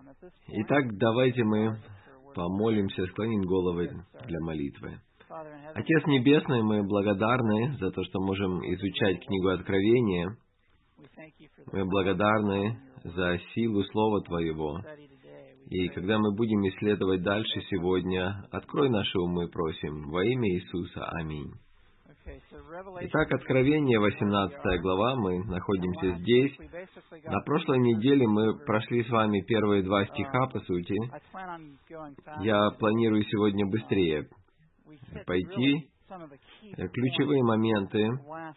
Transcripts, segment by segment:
Итак, давайте мы помолимся, склоним головы для молитвы. Отец Небесный, мы благодарны за то, что можем изучать книгу Откровения. Мы благодарны за силу Слова Твоего. И когда мы будем исследовать дальше сегодня, открой наши умы, просим, во имя Иисуса. Аминь. Итак, Откровение, 18 глава, мы находимся здесь. На прошлой неделе мы прошли с вами первые два стиха, по сути. Я планирую сегодня быстрее пойти. Ключевые моменты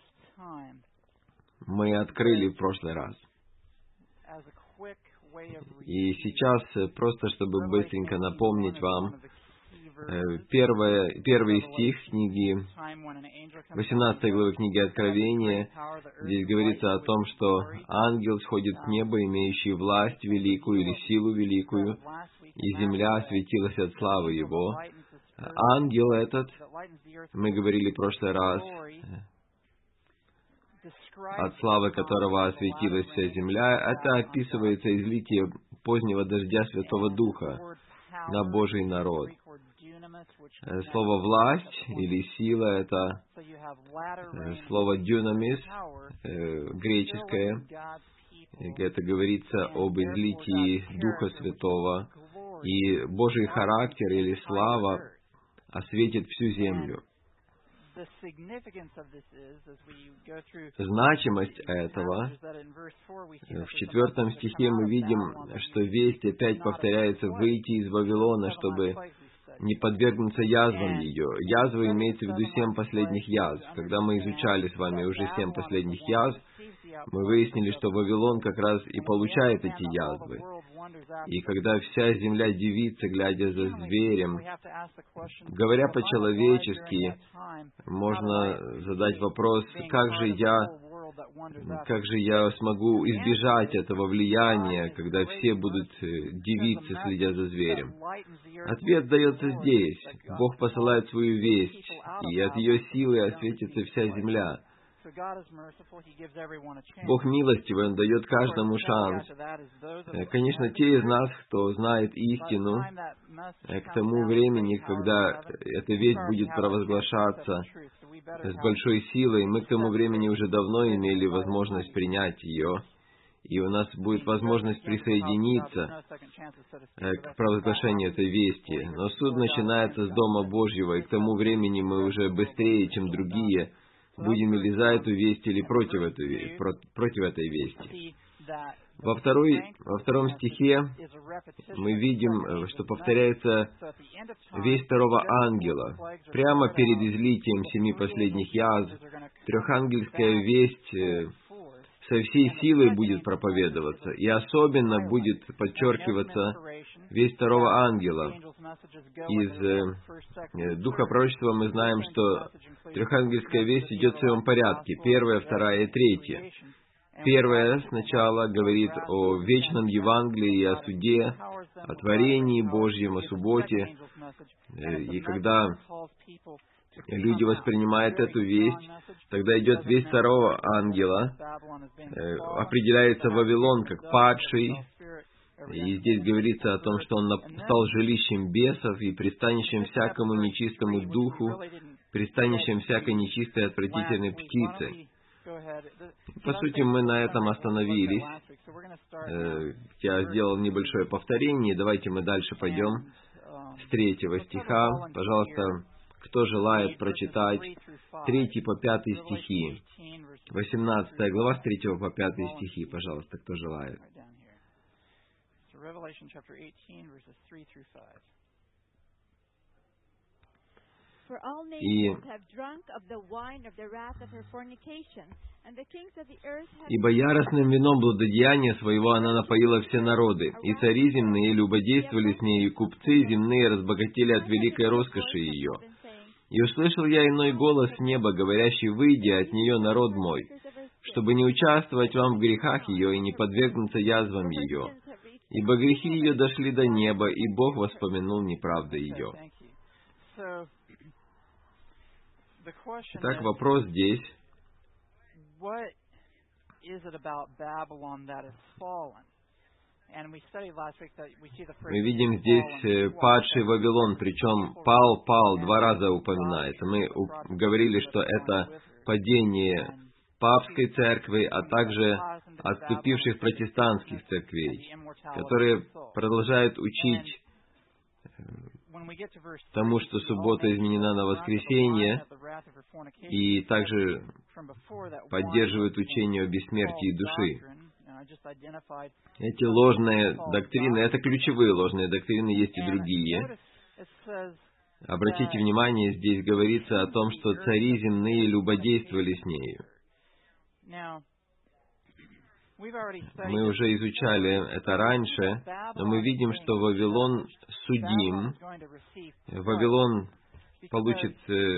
мы открыли в прошлый раз. И сейчас, просто чтобы быстренько напомнить вам, первый стих книги, 18 главы книги Откровения, здесь говорится о том, что ангел сходит с неба, имеющий власть великую или силу великую, и земля осветилась от славы его. Ангел этот, мы говорили в прошлый раз, от славы которого осветилась вся земля, это описывается излитие позднего дождя Святого Духа на Божий народ. Слово «власть» или «сила» — это слово «дюнамис», греческое. Это говорится об излитии Духа Святого. И Божий характер или слава осветит всю землю. Значимость этого, в 4 стихе мы видим, что весть опять повторяется «выйти из Вавилона, чтобы не подвергнуться язвам ее». Язва имеется в виду 7 последних язв. Когда мы изучали с вами уже 7 последних язв, мы выяснили, что Вавилон как раз и получает эти язвы. И когда вся земля дивится, глядя за зверем, говоря по-человечески, можно задать вопрос, как же я смогу избежать этого влияния, когда все будут дивиться, следя за зверем? Ответ дается здесь. Бог посылает свою весть, и от ее силы осветится вся земля. Бог милостивый, Он дает каждому шанс. Конечно, те из нас, кто знает истину, к тому времени, когда эта весть будет провозглашаться с большой силой, мы к тому времени уже давно имели возможность принять ее, и у нас будет возможность присоединиться к провозглашению этой вести. Но суд начинается с Дома Божьего, и к тому времени мы уже быстрее, чем другие, будем ли за эту весть или против этой вести. Во втором стихе мы видим, что повторяется весть второго ангела. Прямо перед излитием 7 последних язв трехангельская весть со всей силой будет проповедоваться, и особенно будет подчеркиваться весть второго ангела. Из Духа пророчества мы знаем, что трехангельская весть идет в своем порядке: 1, 2 и 3. Первая сначала говорит о вечном Евангелии и о суде, о творении Божьем, о субботе. И когда люди воспринимают эту весть, тогда идет весть второго ангела, определяется Вавилон как падший, и здесь говорится о том, что он стал жилищем бесов и пристанищем всякому нечистому духу, пристанищем всякой нечистой и отвратительной птицы. По сути, мы на этом остановились. Я сделал небольшое повторение, давайте мы дальше пойдем с 3 стиха. Пожалуйста, кто желает прочитать 3 по 5 стихи. 18 глава с 3 по 5 стихи, пожалуйста, кто желает. «Ибо яростным вином блудодеяния своего она напоила все народы, и цари земные любодействовали с нею, и купцы земные разбогатели от великой роскоши ее. И услышал я иной голос с неба, говорящий: выйди от нее, народ мой, чтобы не участвовать вам в грехах ее и не подвергнуться язвам ее. Ибо грехи ее дошли до неба, и Бог воспомянул неправды ее». Итак, вопрос здесь: Мы видим здесь падший Вавилон, причем пал два раза упоминается. Мы говорили, что это падение папской церкви, а также отступивших протестантских церквей, которые продолжают учить тому, что суббота изменена на воскресенье, и также поддерживают учение о бессмертии души. Эти ложные доктрины, это ключевые ложные доктрины, есть и другие. Обратите внимание, здесь говорится о том, что цари земные любодействовали с нею. Мы уже изучали это раньше, но мы видим, что Вавилон судим. Вавилон получит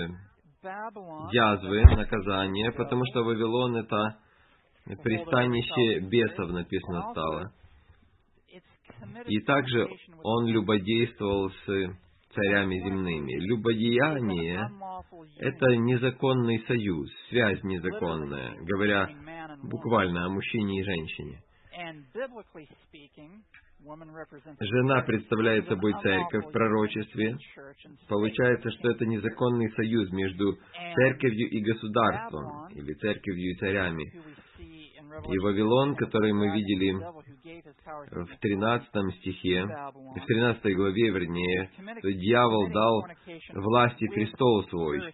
язвы, наказание, потому что Вавилон — это пристанище бесов, написано стало. И также он любодействовал с царями земными. Любодеяние — это незаконный союз, связь незаконная, говоря буквально о мужчине и женщине. Жена представляет собой церковь в пророчестве. Получается, что это незаконный союз между церковью и государством, или церковью и царями. И Вавилон, который мы видели в 13 стихе, в 13 главе, вернее, то дьявол дал власти престол свой.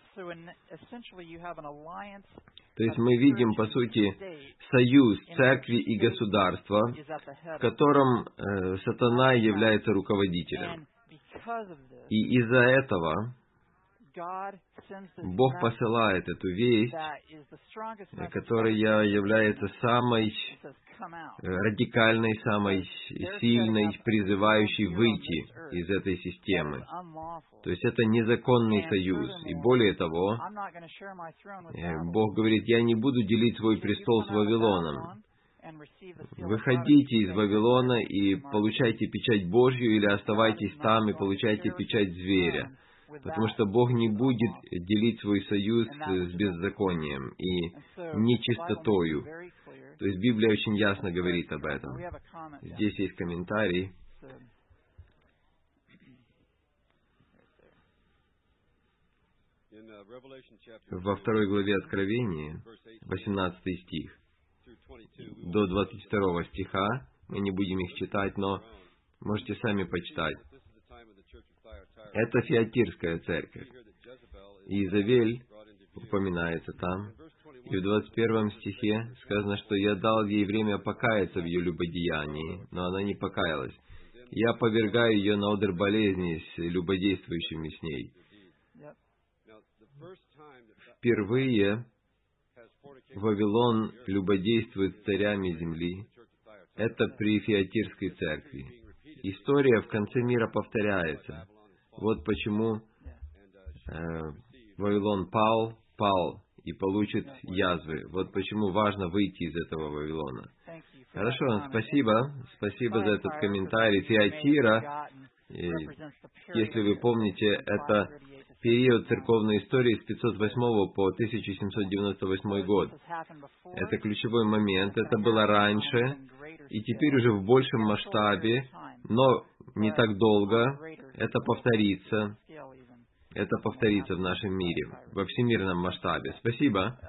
То есть мы видим, по сути, союз церкви и государства, в котором сатана является руководителем. И из-за этого Бог посылает эту весть, которая является самой радикальной, самой сильной, призывающей выйти из этой системы. То есть это незаконный союз. И более того, Бог говорит: «Я не буду делить свой престол с Вавилоном. Выходите из Вавилона и получайте печать Божью, или оставайтесь там и получайте печать зверя». Потому что Бог не будет делить свой союз с беззаконием и нечистотою. То есть Библия очень ясно говорит об этом. Здесь есть комментарий. Во 2 главе Откровения, 18 стих, до 22 стиха, мы не будем их читать, но можете сами почитать. Это Фиатирская церковь. Иезавель упоминается там. И в 21 стихе сказано, что «Я дал ей время покаяться в ее любодеянии, но она не покаялась. Я повергаю ее на одр болезни с любодействующими с ней». Впервые Вавилон любодействует с царями земли. Это при Фиатирской церкви. История в конце мира повторяется. Вот почему Вавилон пал и получит язвы. Вот почему важно выйти из этого Вавилона. Хорошо, спасибо за этот комментарий. Фиатира, если вы помните, это период церковной истории с 508 по 1798 год. Это ключевой момент, это было раньше, и теперь уже в большем масштабе, но не так долго, это повторится в нашем мире, во всемирном масштабе. Спасибо.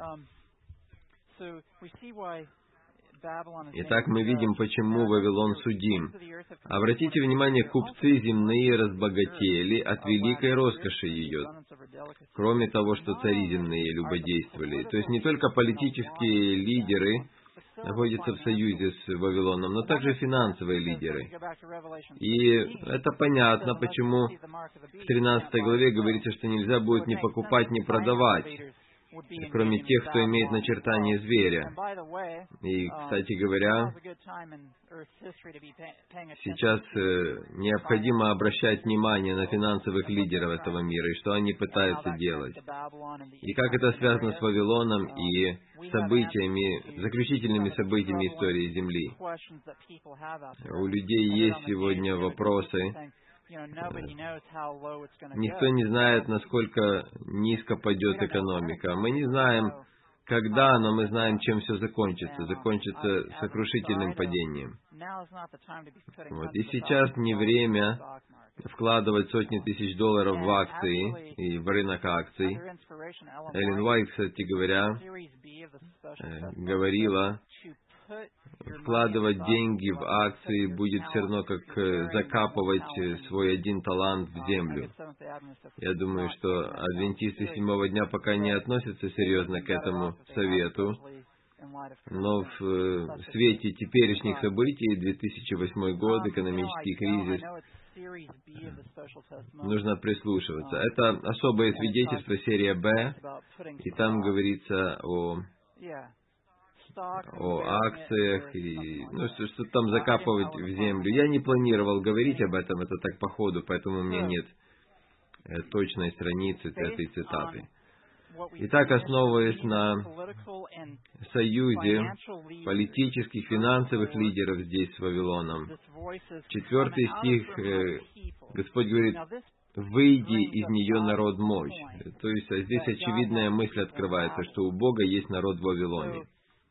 Итак, мы видим, почему Вавилон судим. Обратите внимание, купцы земные разбогатели от великой роскоши ее, кроме того, что цари земные любодействовали. То есть не только политические лидеры находятся в союзе с Вавилоном, но также финансовые лидеры. И это понятно, почему в 13 главе говорится, что нельзя будет ни покупать, ни продавать, кроме тех, кто имеет начертание зверя. И, кстати говоря, сейчас необходимо обращать внимание на финансовых лидеров этого мира и что они пытаются делать. И как это связано с Вавилоном и заключительными событиями истории Земли. У людей есть сегодня вопросы. Никто не знает, насколько низко пойдет экономика. Мы не знаем, когда, но мы знаем, чем все закончится. Закончится сокрушительным падением. Вот. И сейчас не время вкладывать сотни тысяч долларов в акции и в рынок акций. Эллен Уайт, кстати говоря, говорила, вкладывать деньги в акции будет все равно, как закапывать свой один талант в землю. Я думаю, что адвентисты седьмого дня пока не относятся серьезно к этому совету, но в свете теперешних событий, 2008 год, экономический кризис, нужно прислушиваться. Это особое свидетельство, серия «Б», и там говорится о акциях, и, что там закапывать в землю. Я не планировал говорить об этом, это так по ходу, поэтому у меня нет точной страницы этой цитаты. Итак, основываясь на союзе политических, финансовых лидеров здесь, с Вавилоном, 4 стих, Господь говорит, «Выйди из нее, народ мой». То есть здесь очевидная мысль открывается, что у Бога есть народ в Вавилоне.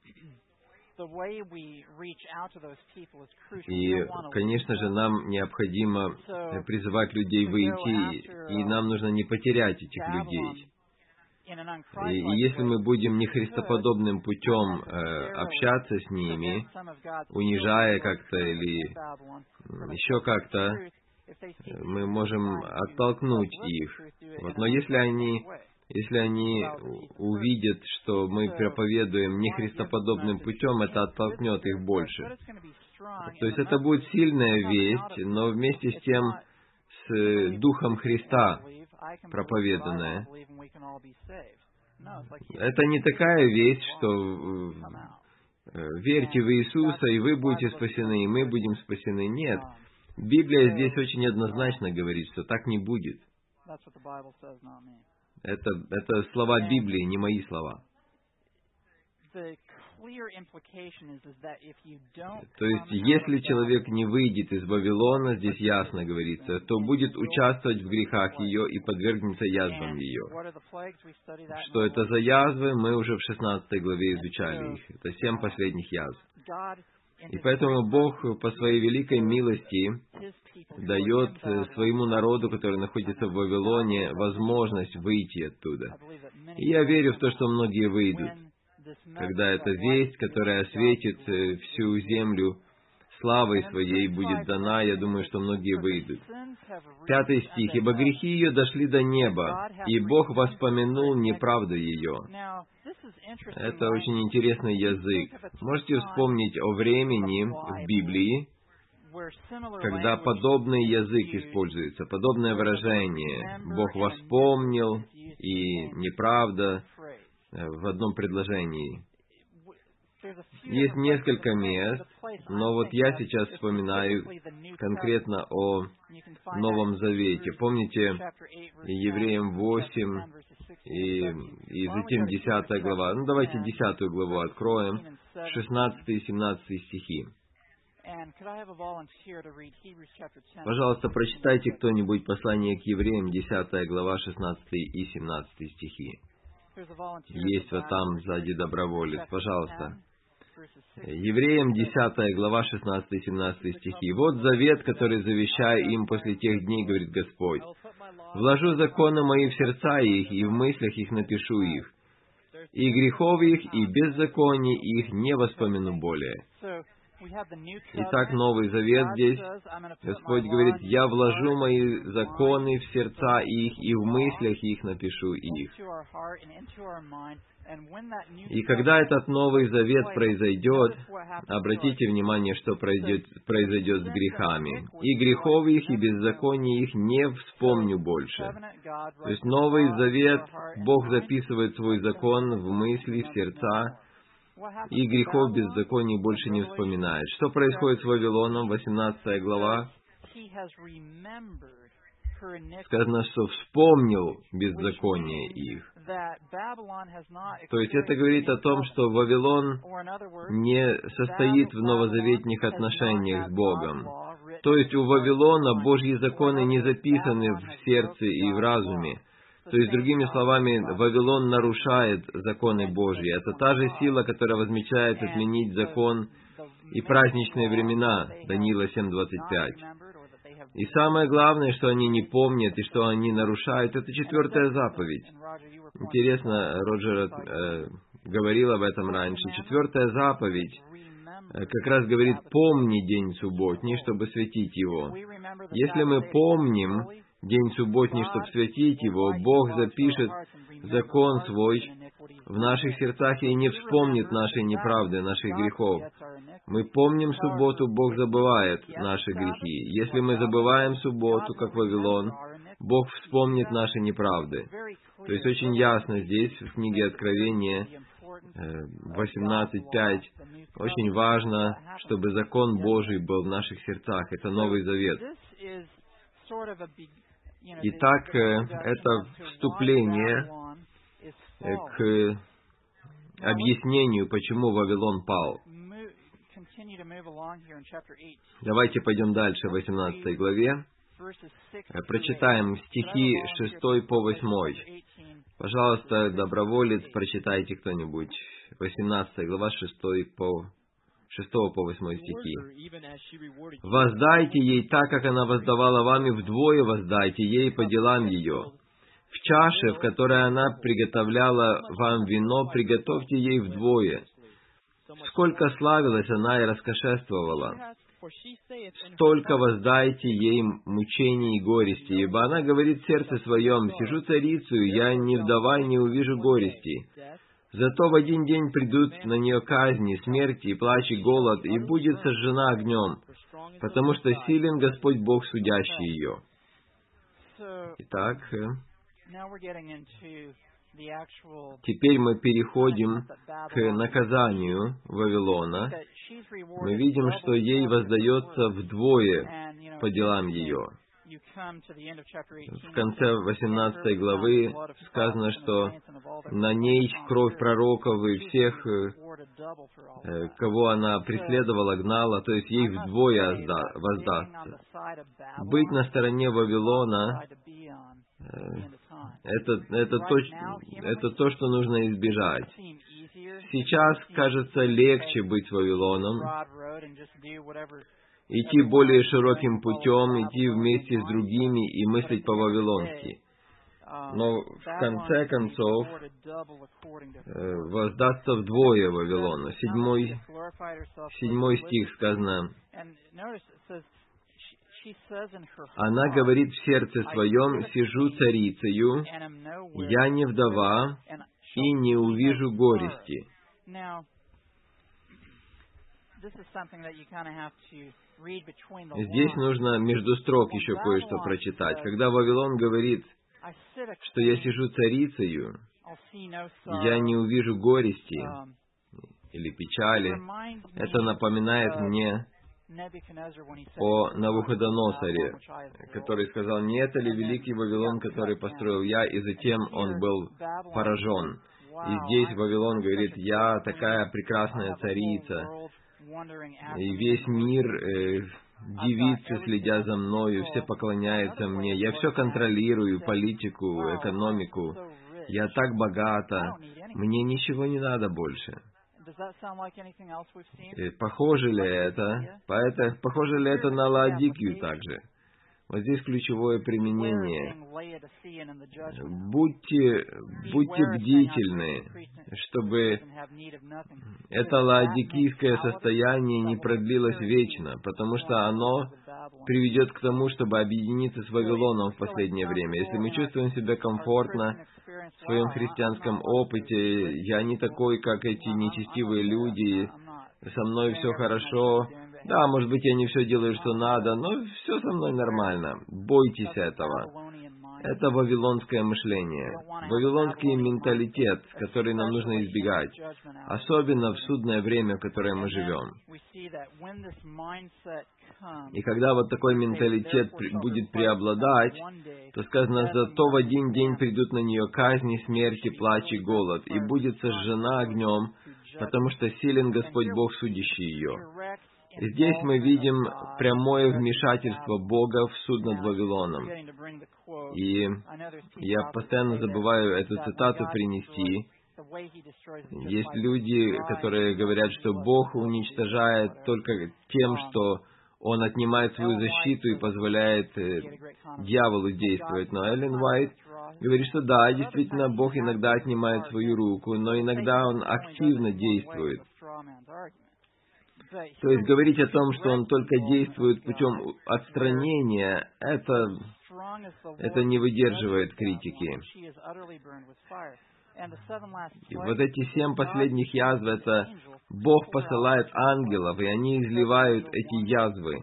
И, конечно же, нам необходимо призывать людей выйти, и нам нужно не потерять этих людей. И если мы будем нехристоподобным путем общаться с ними, унижая как-то или еще как-то, мы можем оттолкнуть их. Вот. Но если они увидят, что мы проповедуем нехристоподобным путем, это оттолкнет их больше. То есть это будет сильная весть, но вместе с тем с Духом Христа проповеданная. Это не такая весть, что верьте в Иисуса, и вы будете спасены, и мы будем спасены. Нет. Библия здесь очень однозначно говорит, что так не будет. Это слова Библии, не мои слова. То есть, если человек не выйдет из Вавилона, здесь ясно говорится, то будет участвовать в грехах ее и подвергнется язвам ее. Что это за язвы, мы уже в 16 главе изучали их. Это 7 последних язв. И поэтому Бог по своей великой милости дает своему народу, который находится в Вавилоне, возможность выйти оттуда. И я верю в то, что многие выйдут. Когда эта весть, которая осветит всю землю славой своей, будет дана, я думаю, что многие выйдут. 5 стих. «Ибо грехи ее дошли до неба, и Бог воспомянул неправду ее». Это очень интересный язык. Можете вспомнить о времени в Библии, когда подобный язык используется, подобное выражение «Бог воспомнил» и «неправда» в одном предложении. Есть несколько мест, но вот я сейчас вспоминаю конкретно о Новом Завете. Помните, Евреям 8 и затем 10 глава. Давайте 10 главу откроем, 16 и 17 стихи. Пожалуйста, прочитайте кто-нибудь послание к Евреям, 10 глава, 16 и 17 стихи. Есть вот там сзади доброволец. Пожалуйста. Евреям 10 глава, 16 и 17 стихи. «Вот завет, который завещаю им после тех дней, говорит Господь. Вложу законы мои в сердца их, и в мыслях их напишу их. И грехов их, и беззаконий их не воспомяну более». Итак, Новый Завет здесь. Господь говорит, «Я вложу мои законы в сердца их, и в мыслях их напишу их». И когда этот Новый Завет произойдет, обратите внимание, что произойдет с грехами. «И грехов их, и беззаконий их не вспомню больше». То есть Новый Завет, Бог записывает свой закон в мысли, в сердца, и грехов беззаконий больше не вспоминает. Что происходит с Вавилоном? 18 глава. Сказано, что вспомнил беззаконие их. То есть это говорит о том, что Вавилон не состоит в новозаветных отношениях с Богом. То есть у Вавилона Божьи законы не записаны в сердце и в разуме. То есть, другими словами, Вавилон нарушает законы Божьи. Это та же сила, которая возмечает отменить закон и праздничные времена, Даниила 7:25. И самое главное, что они не помнят и что они нарушают, это 4-я заповедь. Интересно, Роджер говорил об этом раньше. 4-я заповедь как раз говорит: «Помни день субботний, чтобы святить его». Если мы помним день субботний, чтобы святить его, Бог запишет закон свой в наших сердцах и не вспомнит нашей неправды, наших грехов. Мы помним субботу, Бог забывает наши грехи. Если мы забываем субботу, как Вавилон, Бог вспомнит наши неправды. То есть очень ясно здесь, в книге Откровения 18:5, очень важно, чтобы закон Божий был в наших сердцах. Это Новый Завет. Итак, это вступление к объяснению, почему Вавилон пал. Давайте пойдем дальше в 18 главе. Прочитаем стихи 6 по 8. Пожалуйста, доброволец, прочитайте кто-нибудь. 18 глава, 6 по 8 стихи. «Воздайте ей так, как она воздавала вам, и вдвое воздайте ей по делам ее. В чаше, в которой она приготовляла вам вино, приготовьте ей вдвое. Сколько славилась она и раскошествовала, столько воздайте ей мучений и горести, ибо она говорит в сердце своем: сижу царицею, я не вдова, не увижу горести. Зато в один день придут на нее казни, смерти, и плач, и голод, и будет сожжена огнем, потому что силен Господь Бог, судящий ее». Итак, теперь мы переходим к наказанию Вавилона. Мы видим, что ей воздается вдвое по делам ее. В конце 18 главы сказано, что на ней кровь пророков и всех, кого она преследовала, гнала, то есть ей вдвое воздастся. Быть на стороне Вавилона это то, что нужно избежать. Сейчас кажется легче быть с Вавилоном, идти более широким путем, идти вместе с другими и мыслить по-вавилонски. Но в конце концов воздастся вдвое Вавилону. 7 стих сказано: «Она говорит в сердце своем: сижу царицею, я не вдова, и не увижу горести». Здесь нужно между строк еще кое-что прочитать. Когда Вавилон говорит, что я сижу царицею, я не увижу горести или печали, это напоминает мне о Навуходоносоре, который сказал: «Не это ли великий Вавилон, который построил я?» И затем он был поражен. И здесь Вавилон говорит: «Я такая прекрасная царица, и весь мир дивится, следя за мною, все поклоняются мне, я все контролирую, политику, экономику, я так богата, мне ничего не надо больше». Похоже ли это? Похоже ли это на Лаодикию также? Вот здесь ключевое применение. Будьте бдительны, чтобы это лаодикийское состояние не продлилось вечно, потому что оно приведет к тому, чтобы объединиться с Вавилоном в последнее время. Если мы чувствуем себя комфортно в своем христианском опыте, я не такой, как эти нечестивые люди, со мной все хорошо, да, может быть, я не все делаю, что надо, но все со мной нормально. Бойтесь этого. Это вавилонское мышление, вавилонский менталитет, который нам нужно избегать, особенно в судное время, в которое мы живем. И когда вот такой менталитет будет преобладать, то сказано: «Зато в один день придут на нее казни, смерти, плач и голод, и будет сожжена огнем, потому что силен Господь Бог, судящий ее». Здесь мы видим прямое вмешательство Бога в суд над Вавилоном. И я постоянно забываю эту цитату принести. Есть люди, которые говорят, что Бог уничтожает только тем, что Он отнимает свою защиту и позволяет дьяволу действовать. Но Эллен Уайт говорит, что да, действительно, Бог иногда отнимает свою руку, но иногда Он активно действует. То есть говорить о том, что Он только действует путем отстранения, это не выдерживает критики. И вот эти 7 последних язв, это Бог посылает ангелов, и они изливают эти язвы.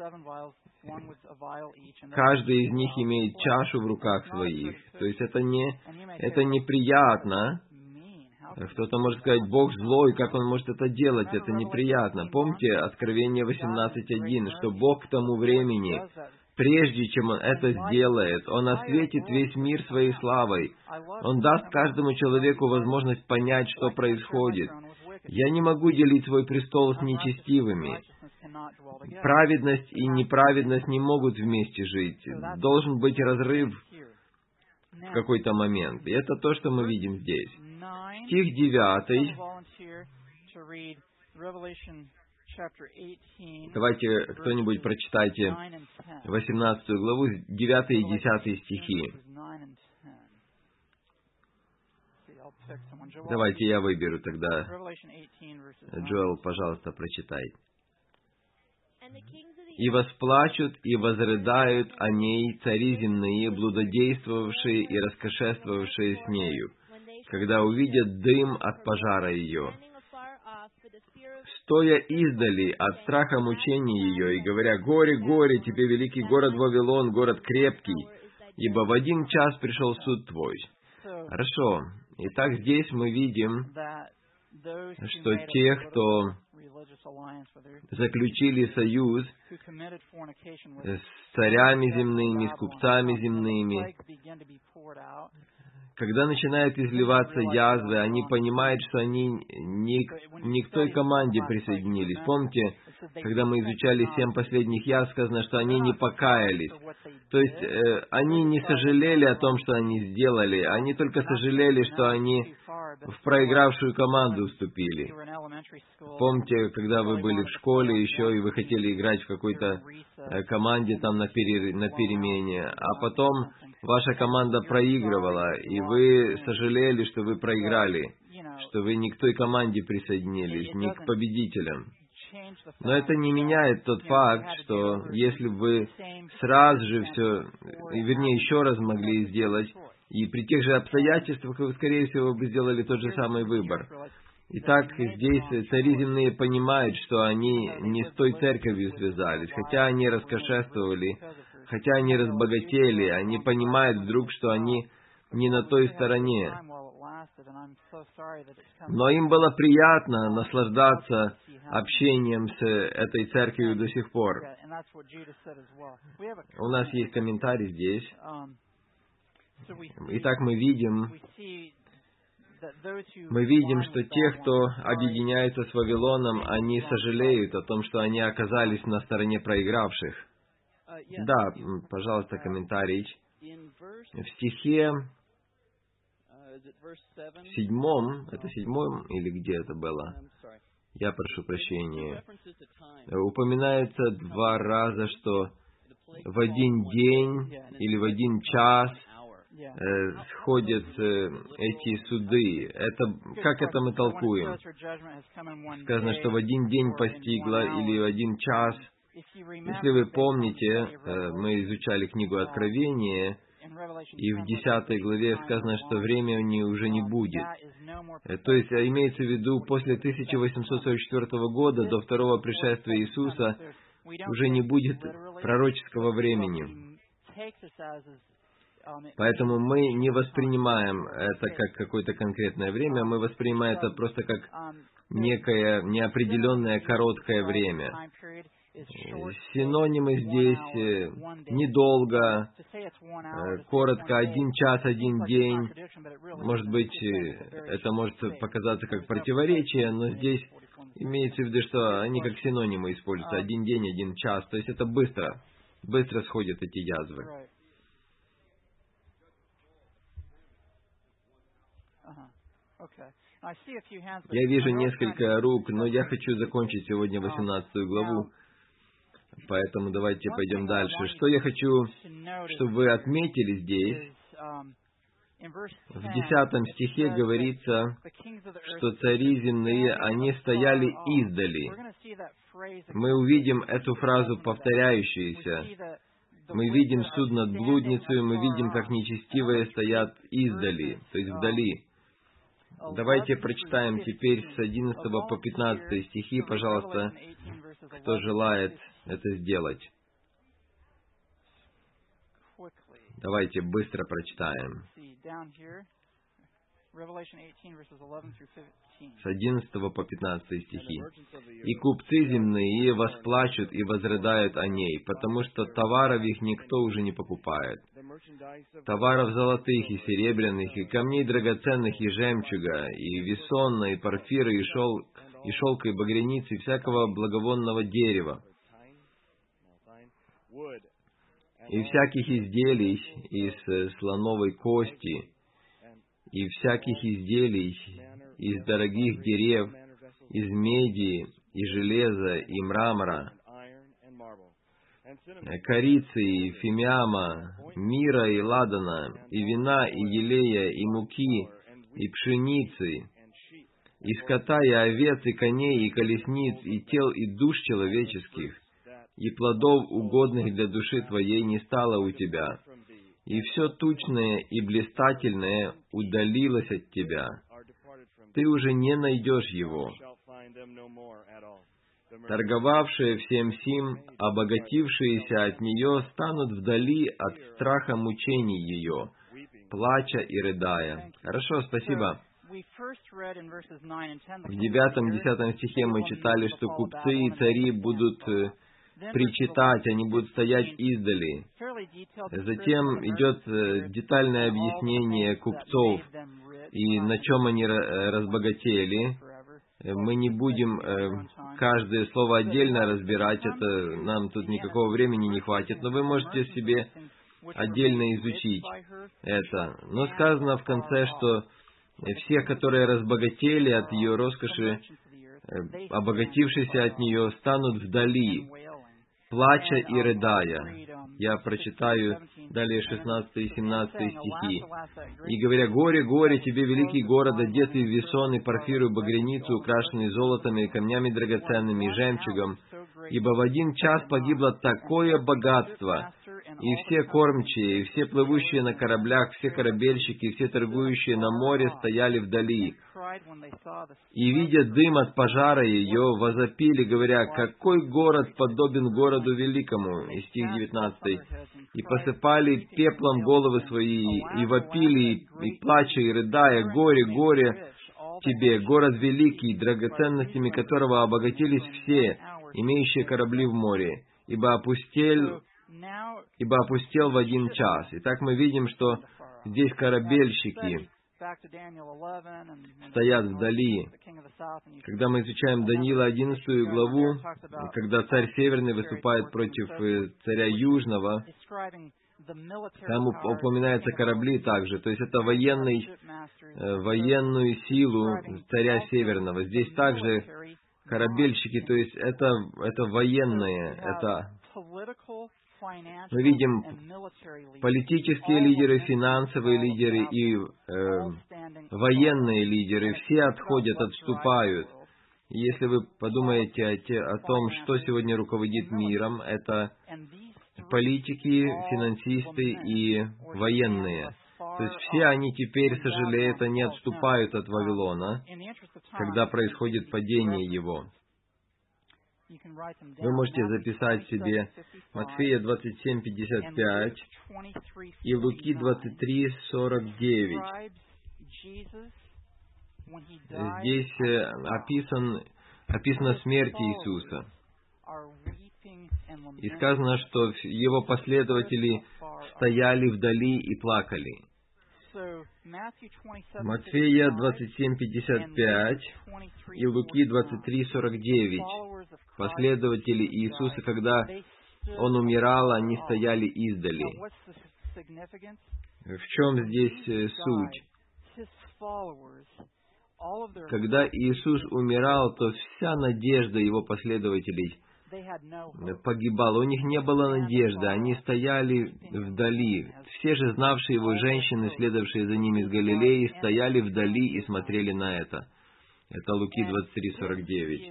Каждый из них имеет чашу в руках своих. То есть это неприятно. Кто-то может сказать, Бог злой, как Он может это делать? Это неприятно. Помните Откровение 18.1, что Бог к тому времени, прежде чем Он это сделает, Он осветит весь мир Своей славой. Он даст каждому человеку возможность понять, что происходит. Я не могу делить свой престол с нечестивыми. Праведность и неправедность не могут вместе жить. Должен быть разрыв в какой-то момент. И это то, что мы видим здесь. Стих 9. Давайте кто-нибудь прочитайте 18 главу, 9 и 10 стихи. Давайте я выберу тогда. Джоэл, пожалуйста, прочитай. «И восплачут, и возрыдают о ней цари земные, блудодействовавшие и раскошествовавшие с нею, когда увидят дым от пожара ее, стоя издали от страха мучений ее, и говоря, горе, горе, тебе великий город Вавилон, город крепкий, ибо в 1 час пришел суд твой». Хорошо. Итак, здесь мы видим, что те, кто заключили союз с царями земными, с купцами земными, когда начинают изливаться язвы, они понимают, что они не к той команде присоединились. Помните, когда мы изучали 7 последних язв, сказано, что они не покаялись. То есть, они не сожалели о том, что они сделали, они только сожалели, что они в проигравшую команду вступили. Помните, когда вы были в школе еще, и вы хотели играть в какой-то команде там на перемене, а потом ваша команда проигрывала, и вы сожалели, что вы проиграли, что вы не к той команде присоединились, не к победителям. Но это не меняет тот факт, что если бы вы сразу же все, вернее, еще раз могли сделать, и при тех же обстоятельствах вы, скорее всего, бы сделали тот же самый выбор. Итак, здесь цари земные понимают, что они не с той церковью связались, хотя они раскошествовали, хотя они разбогатели, они понимают вдруг, что они не на той стороне. Но им было приятно наслаждаться общением с этой церковью до сих пор. У нас есть комментарий здесь. Итак, мы видим, что те, кто объединяется с Вавилоном, они сожалеют о том, что они оказались на стороне проигравших. Да, пожалуйста, комментарий. В стихе 7, это 7 или где это было? Я прошу прощения. Упоминается 2 раза, что в 1 день или в 1 час сходят эти суды. Как это мы толкуем? Сказано, что в 1 день постигло или в 1 час. Если вы помните, мы изучали книгу Откровения, и в 10 главе сказано, что времени уже не будет. То есть, имеется в виду, после 1844 года, до второго пришествия Иисуса, уже не будет пророческого времени. Поэтому мы не воспринимаем это как какое-то конкретное время, мы воспринимаем это просто как некое неопределенное короткое время. Синонимы здесь недолго, коротко, 1 час, 1 день. Может быть, это может показаться как противоречие, но здесь имеется в виду, что они как синонимы используются. 1 день, 1 час. То есть это быстро сходят эти язвы. Я вижу несколько рук, но я хочу закончить сегодня 18 главу, поэтому давайте пойдем дальше. Что я хочу, чтобы вы отметили здесь, в 10 стихе говорится, что цари земные, они стояли издали. Мы увидим эту фразу повторяющуюся. Мы видим суд над блудницей, мы видим, как нечестивые стоят издали, то есть вдали. Давайте прочитаем теперь с 11 по 15 стихи, пожалуйста, кто желает это сделать. Давайте быстро прочитаем. С 11 по 15 стихи. «И купцы земные восплачут и возрыдают о ней, потому что товаров их никто уже не покупает. Товаров золотых и серебряных, и камней драгоценных, и жемчуга, и весонна, и порфира, и шелка, и багряницы, и всякого благовонного дерева, и всяких изделий из слоновой кости, и всяких изделий из дорогих дерев, из меди, и железа, и мрамора, корицы, и фимиама, мира, и ладана, и вина, и елея, и муки, и пшеницы, и скота, и овец, и коней, и колесниц, и тел, и душ человеческих, и плодов, угодных для души твоей, не стало у тебя. И все тучное и блистательное удалилось от тебя. Ты уже не найдешь его. Торговавшие всем сим, обогатившиеся от нее, станут вдали от страха мучений ее, плача и рыдая». Хорошо, спасибо. В 9-10 стихе мы читали, что купцы и цари будут причитать, они будут стоять издали. Затем идет детальное объяснение купцов и на чем они разбогатели. Мы не будем каждое слово отдельно разбирать, это нам тут никакого времени не хватит, но вы можете себе отдельно изучить это. Но сказано в конце, что все, которые разбогатели от ее роскоши, обогатившиеся от нее, станут вдали, плача и рыдая. Я прочитаю далее 16 и 17 стихи. «И говоря, горе, горе тебе, великий город, одетый в весон и порфиру, багряницу, украшенный золотом и камнями драгоценными, и жемчугом, ибо в один час погибло такое богатство, и все кормчие, и все плывущие на кораблях, все корабельщики, и все торгующие на море стояли вдали. И, видя дым от пожара ее, возопили, говоря, какой город подобен городу великому?» И стих 19. «И посыпали пеплом головы свои, и вопили, и плача, и рыдая, горе, горе тебе, город великий, драгоценностями которого обогатились все, имеющие корабли в море, ибо опустел в один час». Итак, мы видим, что здесь корабельщики стоят вдали. Когда мы изучаем Даниила 11 главу, когда царь Северный выступает против царя Южного, там упоминаются корабли также, то есть это военную силу царя Северного. Здесь также корабельщики, то есть это военные, это... Мы видим политические лидеры, финансовые лидеры и военные лидеры, все отходят, отступают. И если вы подумаете о том, что сегодня руководит миром, это политики, финансисты и военные. То есть все они теперь сожалеют, они отступают от Вавилона, когда происходит падение его. Вы можете записать себе Матфея 27:55 и Луки 23:49. Здесь описана смерть Иисуса. И сказано, что его последователи стояли вдали и плакали. Матфея 27:55 и Луки 23:49. Последователи Иисуса, когда Он умирал, они стояли издали. В чем здесь суть? Когда Иисус умирал, то вся надежда Его последователей погибала. У них не было надежды, они стояли вдали. Все же знавшие Его женщины, следовавшие за ними из Галилеи, стояли вдали и смотрели на это. Это Луки 23:49.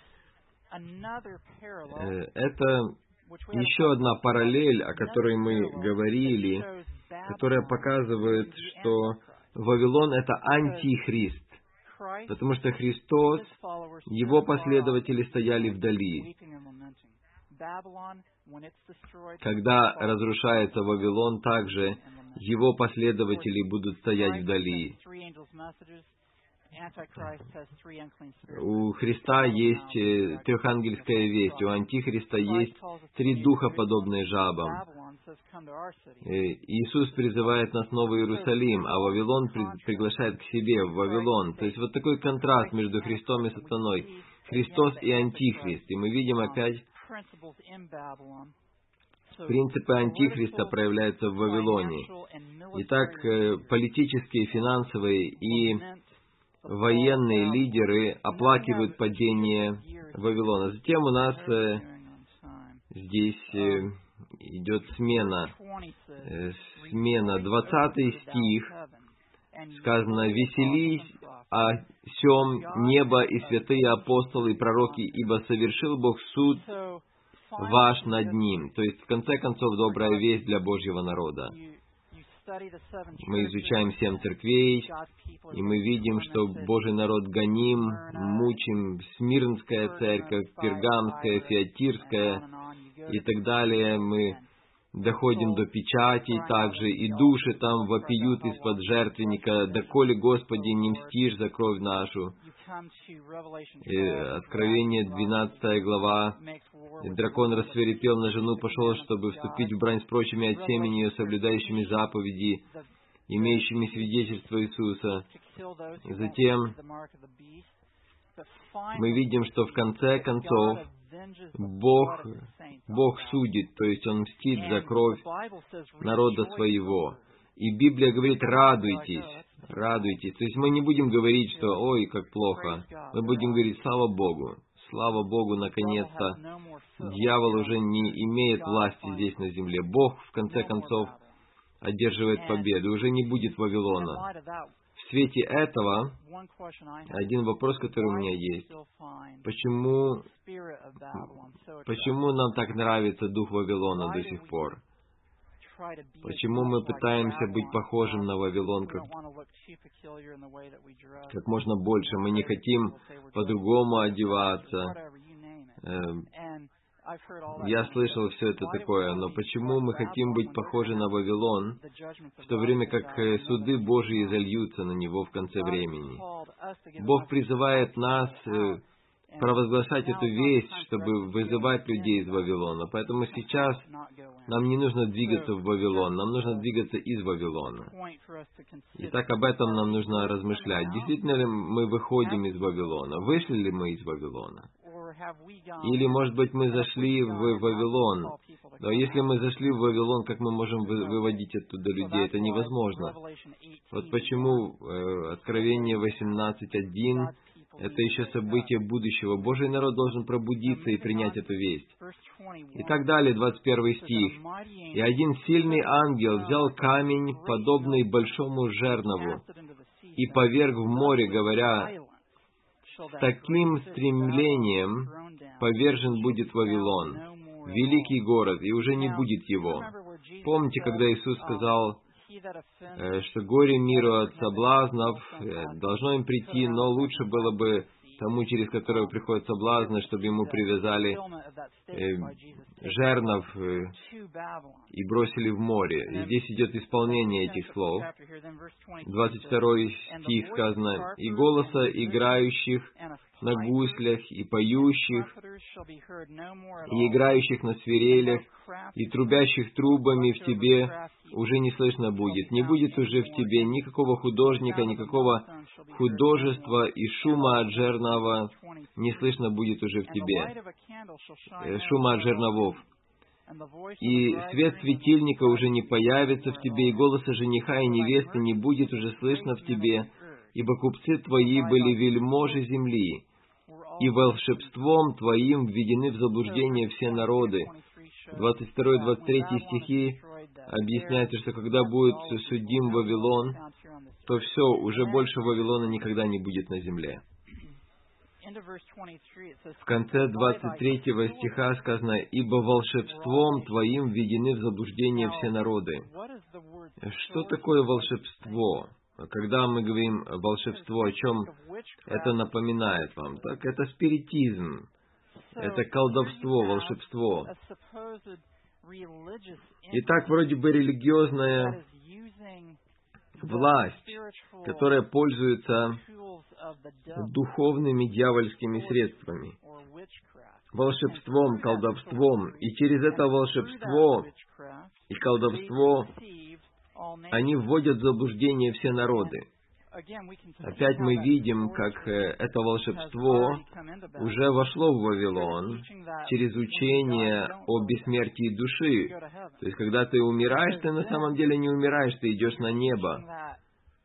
Это еще одна параллель, о которой мы говорили, которая показывает, что Вавилон — это антихрист, потому что Христос, Его последователи стояли вдали. Когда разрушается Вавилон, также Его последователи будут стоять вдали. У Христа есть трехангельская весть, у Антихриста есть 3 духа, подобные жабам. Иисус призывает нас в Новый Иерусалим, а Вавилон приглашает к себе, в Вавилон. То есть вот такой контраст между Христом и сатаной. Христос и Антихрист. И мы видим опять, принципы Антихриста проявляются в Вавилоне. Итак, политические, финансовые и военные лидеры оплакивают падение Вавилона. Затем у нас здесь идет смена. 20 стих. Сказано: «Веселись о сем небо и святые апостолы и пророки, ибо совершил Бог суд ваш над ним». То есть, в конце концов, добрая весть для Божьего народа. Мы изучаем 7 церквей, и мы видим, что Божий народ гоним, мучим, Смирнская церковь, Пергамская, Фиатирская и так далее. Мы доходим до печатей также, и души там вопиют из-под жертвенника: «Доколе, Господи, не мстишь за кровь нашу». И Откровение 12 глава. «И дракон рассвирепел на жену, пошел, чтобы вступить в брань с прочими от семени ее, соблюдающими заповеди, имеющими свидетельство Иисуса». Затем мы видим, что в конце концов Бог судит, то есть Он мстит за кровь народа своего. И Библия говорит: радуйтесь, радуйтесь. То есть мы не будем говорить, что «ой, как плохо». Мы будем говорить: слава Богу, наконец-то дьявол уже не имеет власти здесь на земле. Бог, в конце концов, одерживает победу. Уже не будет Вавилона. В свете этого, один вопрос, который у меня есть: почему нам так нравится дух Вавилона до сих пор? Почему мы пытаемся быть похожим на Вавилон как можно больше? Мы не хотим по-другому одеваться. Я слышал все это такое, но почему мы хотим быть похожи на Вавилон, в то время как суды Божьи изольются на него в конце времени? Бог призывает нас провозглашать эту весть, чтобы вызывать людей из Вавилона. Поэтому сейчас нам не нужно двигаться в Вавилон, нам нужно двигаться из Вавилона. Итак, об этом нам нужно размышлять. Действительно ли мы выходим из Вавилона? Вышли ли мы из Вавилона? Или, может быть, мы зашли в Вавилон. Но если мы зашли в Вавилон, как мы можем выводить оттуда людей? Это невозможно. Вот почему Откровение 18:1 — это еще событие будущего. Божий народ должен пробудиться и принять эту весть. И так далее, 21 стих. «И один сильный ангел взял камень, подобный большому жернову, и поверг в море, говоря: с таким стремлением повержен будет Вавилон, великий город, и уже не будет его». Помните, когда Иисус сказал, что горе миру от соблазнов, должно им прийти, но лучше было бы тому, через которого приходят соблазны, чтобы ему привязали жернов и бросили в море. И здесь идет исполнение этих слов. 22 стих сказано: «И голоса играющих на гуслях, и поющих, и играющих на свирелях, и трубящих трубами в тебе уже не слышно будет. Не будет уже в тебе никакого художника, никакого художества, и шума от жернова не слышно будет уже в тебе». Шума от жерновов. «И свет светильника уже не появится в тебе, и голоса жениха и невесты не будет уже слышно в тебе, ибо купцы Твои были вельможи земли, и волшебством Твоим введены в заблуждение все народы». 22-23 стихи объясняется, что когда будет судим Вавилон, то все, уже больше Вавилона никогда не будет на земле. В конце 23 стиха сказано: «Ибо волшебством Твоим введены в заблуждение все народы». Что такое волшебство? Когда мы говорим волшебство, о чем это напоминает вам? Так это спиритизм, это колдовство, волшебство. Итак, вроде бы религиозная власть, которая пользуется духовными дьявольскими средствами, волшебством, колдовством, и через это волшебство и колдовство они вводят в заблуждение все народы. Опять мы видим, как это волшебство уже вошло в Вавилон через учение о бессмертии души. То есть, когда ты умираешь, ты на самом деле не умираешь, ты идешь на небо.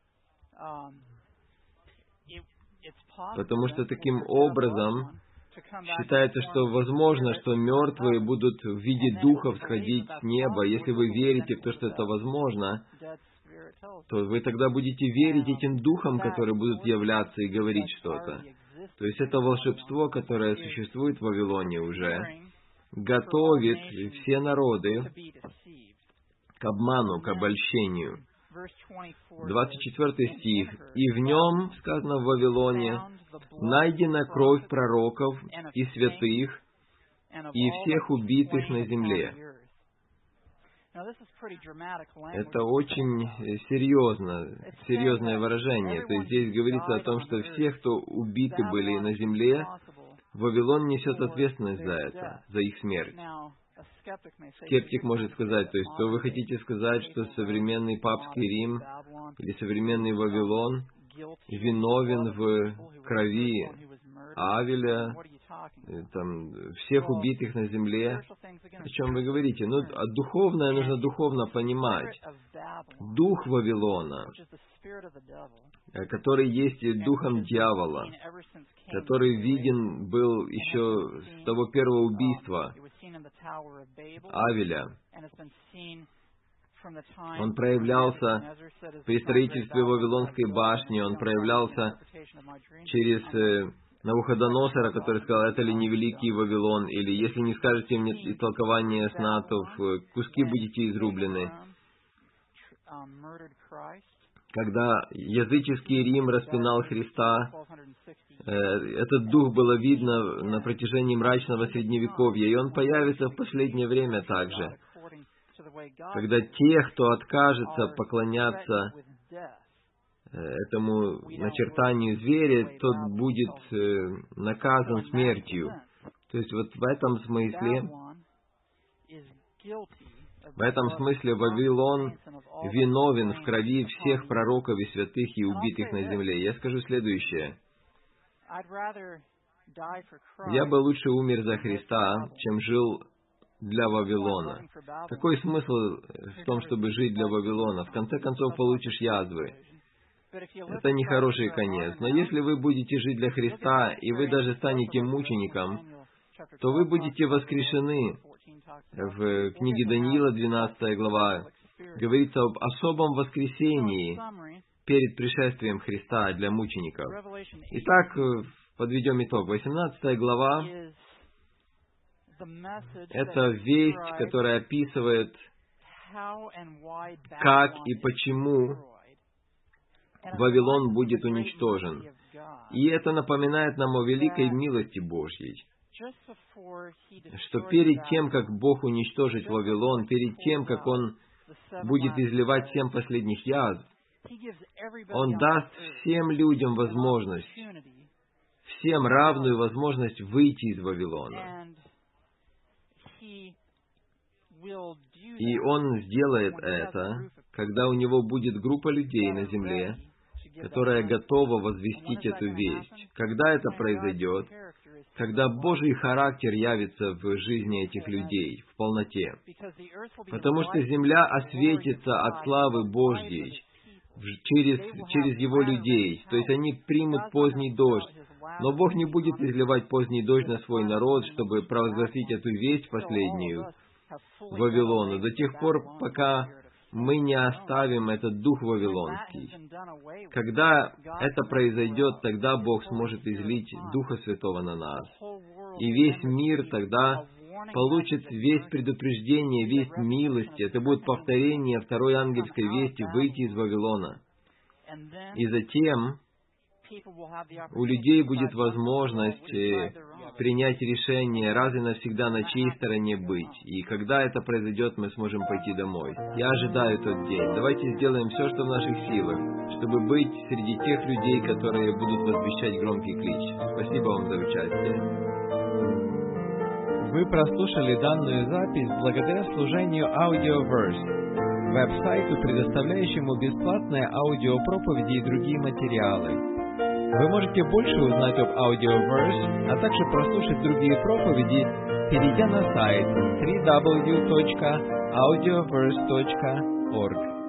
Потому что таким образом считается, что возможно, что мертвые будут в виде духов сходить с неба. Если вы верите в то, что это возможно, то вы тогда будете верить этим духам, которые будут являться и говорить что-то. То есть это волшебство, которое существует в Вавилоне уже, готовит все народы к обману, к обольщению. 24 стих. «И в нем, сказано в Вавилоне, найдена кровь пророков и святых, и всех убитых на земле». Это очень серьезное выражение. То есть здесь говорится о том, что все, кто убиты были на земле, Вавилон несет ответственность за это, за их смерть. Скептик может сказать, то есть, что вы хотите сказать, что современный папский Рим или современный Вавилон виновен в крови Авеля, всех убитых на земле? О чем вы говорите? А духовное нужно духовно понимать. Дух Вавилона, который есть духом дьявола, который виден был еще с того первого убийства Авеля. Он проявлялся при строительстве Вавилонской башни, он проявлялся через Навуходоносора, который сказал: «Это ли не великий Вавилон?» Или «Если не скажете мне истолкование сна, то в куски будете изрублены». Когда языческий Рим распинал Христа, этот дух было видно на протяжении мрачного Средневековья, и он появится в последнее время также, когда те, кто откажется поклоняться этому начертанию зверя, тот будет наказан смертью. То есть вот в этом смысле Вавилон виновен в крови всех пророков и святых и убитых на земле. Я скажу следующее. Я бы лучше умер за Христа, чем жил для Вавилона. Какой смысл в том, чтобы жить для Вавилона? В конце концов, получишь язвы. Это не хороший конец. Но если вы будете жить для Христа, и вы даже станете мучеником, то вы будете воскрешены. В книге Даниила, 12 глава, говорится об особом воскресении перед пришествием Христа для мучеников. Итак, подведем итог. 18 глава — это весть, которая описывает, как и почему Вавилон будет уничтожен. И это напоминает нам о великой милости Божьей, что перед тем, как Бог уничтожит Вавилон, перед тем, как Он будет изливать 7 последних язв, Он даст всем людям возможность, всем равную возможность выйти из Вавилона. И Он сделает это, когда у Него будет группа людей на земле, которая готова возвестить эту весть. Когда это произойдет? Когда Божий характер явится в жизни этих людей в полноте. Потому что земля осветится от славы Божьей. через Его людей. То есть они примут поздний дождь. Но Бог не будет изливать поздний дождь на свой народ, чтобы провозгласить эту весть последнюю Вавилону, до тех пор, пока мы не оставим этот дух вавилонский. Когда это произойдет, тогда Бог сможет излить Духа Святого на нас. И весь мир тогда получит весть предупреждения, весть милости. Это будет повторение второй ангельской вести «Выйти из Вавилона». И затем у людей будет возможность принять решение раз и навсегда, на чьей стороне быть. И когда это произойдет, мы сможем пойти домой. Я ожидаю тот день. Давайте сделаем все, что в наших силах, чтобы быть среди тех людей, которые будут возвещать громкий клич. Спасибо вам за участие. Вы прослушали данную запись благодаря служению Audioverse, веб-сайту, предоставляющему бесплатные аудиопроповеди и другие материалы. Вы можете больше узнать об Audioverse, а также прослушать другие проповеди, перейдя на сайт www.audioverse.org.